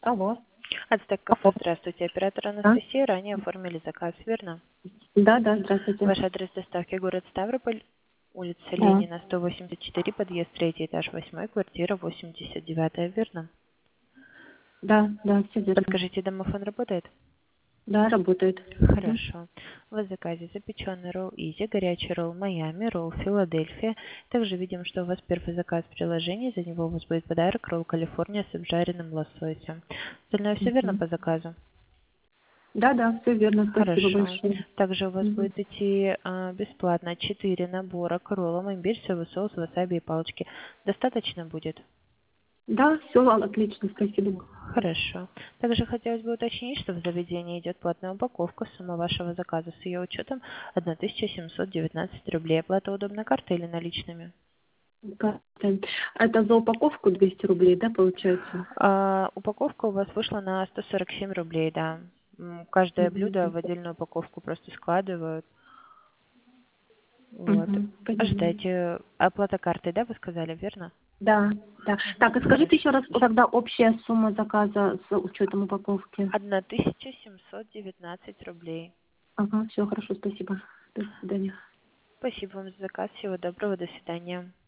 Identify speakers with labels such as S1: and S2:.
S1: Алло.
S2: Ацтек Кафе, здравствуйте. Оператор
S1: Да,
S2: Анастасия, ранее оформили заказ, верно?
S1: да, да, здравствуйте.
S2: Ваш адрес доставки город Ставрополь, улица
S1: Да,
S2: Ленина, 184, подъезд 3, этаж 8, квартира 89, верно?
S1: да, все верно.
S2: Подскажите, домофон работает?
S1: Да, работает. Мгм.
S2: Хорошо. В заказе запеченный ролл Изи, горячий ролл Майами, ролл Филадельфия. Также видим, что у вас первый заказ в приложении, за него у вас будет подарок ролл Калифорния с обжаренным лососем. Остальное все верно
S1: Мгм.
S2: по заказу?
S1: Да, да, все верно. Спасибо
S2: Хорошо.
S1: большое.
S2: Также у вас
S1: Мгм.
S2: будет идти бесплатно 4 набора к роллам, имбирь, соевый соус, васаби и палочки. Достаточно будет?
S1: Да, все отлично, спасибо.
S2: Хорошо. Также хотелось бы уточнить, что в заведении идет платная упаковка. Сумма вашего заказа с ее учетом 1719 рублей. Оплата удобной картой или наличными?
S1: Как-то. Это за упаковку 200 рублей, да, получается?
S2: Упаковка у вас вышла на 147 рублей, да. Каждое блюдо
S1: Мгм.
S2: в отдельную упаковку просто складывают. Вот.
S1: Мгм. Поняла.
S2: Ожидайте. Оплата картой, да, вы сказали, верно?
S1: Да, да. Так, и скажите
S2: Хорошо.
S1: еще раз, тогда общая сумма заказа с учетом упаковки.
S2: 1719 рублей.
S1: Ага, все хорошо, спасибо. До свидания.
S2: Спасибо вам за заказ. Всего доброго. До свидания.